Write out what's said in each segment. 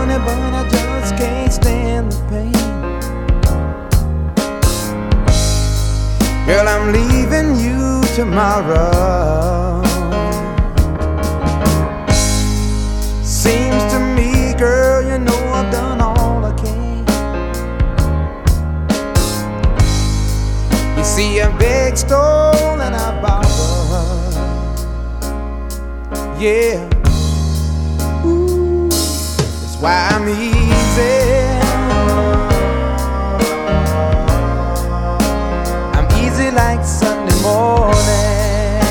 honey, but I just can't stand the pain. Girl, I'm leaving you tomorrow. Seems to me, girl, you know I've done all I can. You see, I beg, stole, and I borrowed. Yeah. Ooh, that's why I'm easy. I'm easy like Sunday morning.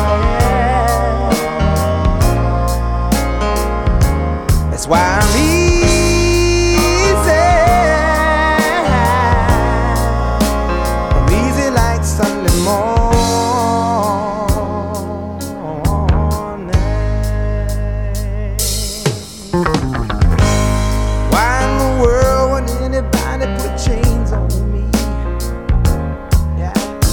That's why I'm easy. I'm easy like Sunday morning. Why in the world would anybody put chains on me? Yeah.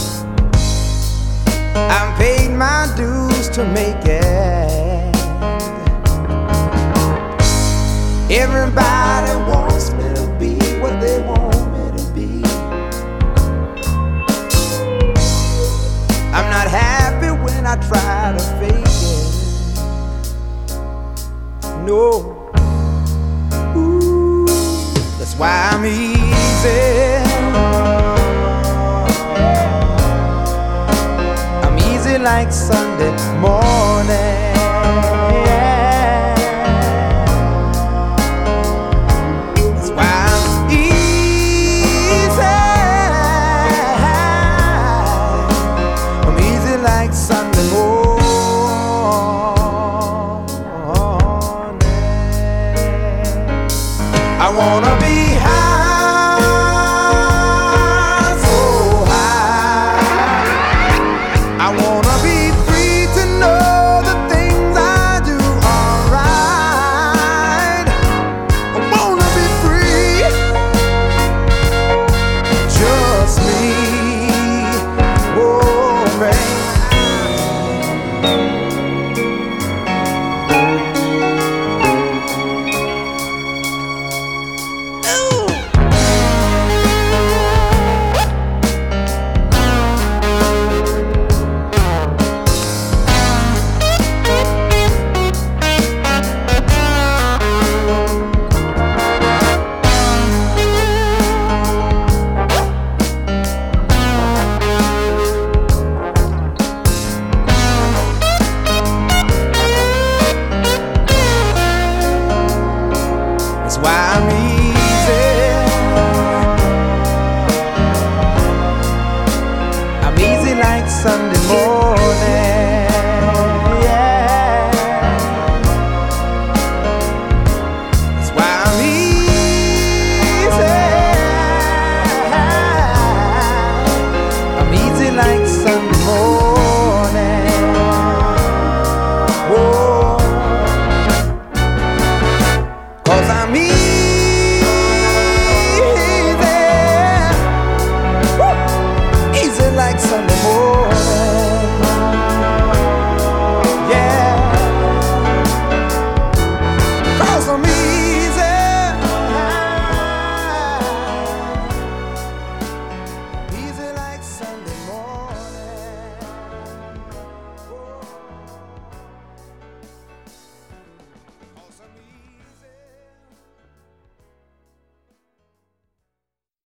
I've paid my dues to make it. Everybody wants me to be what they want me to be. I'm not happy when I try to fake it. No. Ooh, that's why I'm easy. I'm easy like Sunday morning. That's why I'm easy. I'm easy like Sunday morning. I wanna be high, so high. I wanna be free to know the things I do are right. I wanna be free, just me, oh baby. That's why I'm easy. I'm easy like Sunday morning. Yeah. That's why I'm easy. I'm easy like Sunday morning. Whoa. 'Cause I'm easy. Woo. Easy like Sunday morning. Yeah. 'Cause I'm easy.